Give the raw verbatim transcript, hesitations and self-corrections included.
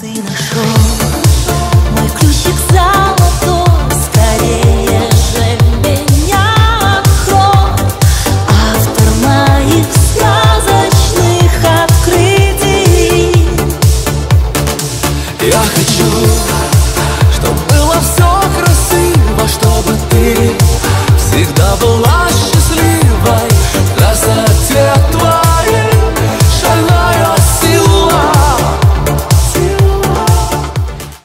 ты нашел мой ключик золотой, скорее же меня открой. Автор моих сказочных открытий. Я хочу, чтобы было все красиво, чтобы ты всегда была